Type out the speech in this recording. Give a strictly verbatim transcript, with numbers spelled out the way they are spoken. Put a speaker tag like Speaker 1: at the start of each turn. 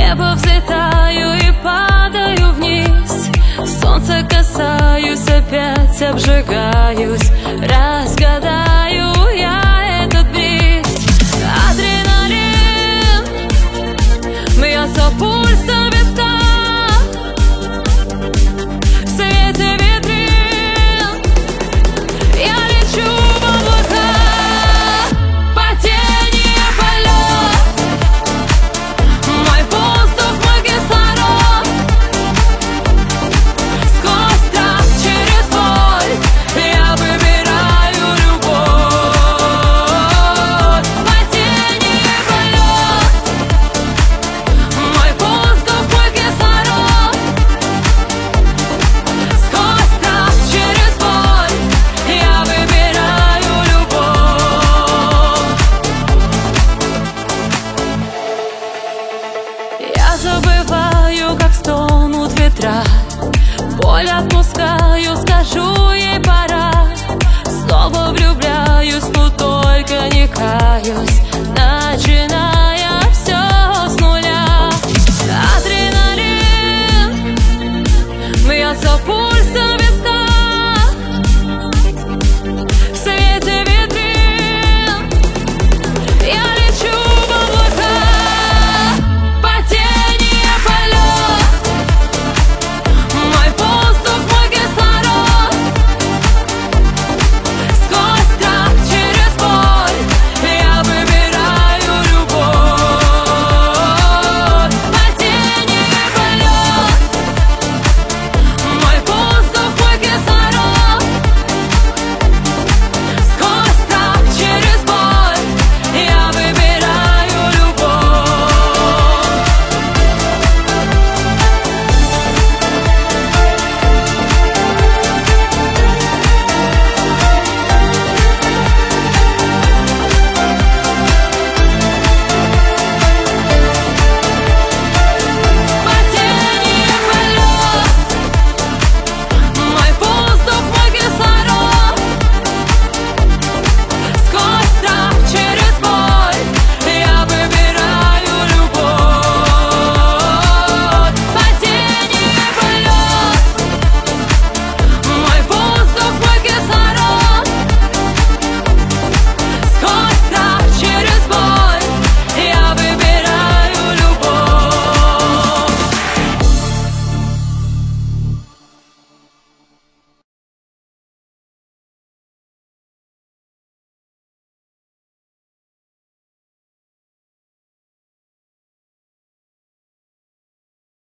Speaker 1: небо взлетаю и падаю вниз. Солнце касаюсь, опять обжигаюсь. Разгадаю я этот бриз. Адреналин бьется пульсом виска. В свете витрин я лечу в облака. Падение, полет, мой воздух, мой кислород. Сквозь страх, через боль я выбираю любовь. Падение, полет, мой воздух, мой кислород. Сквозь страх, через боль я выбираю любовь. Я забываю, как стонут ветра. Боль отпускаю, скажу ей пора. Снова влюбляюсь, но только не каюсь. Начинаю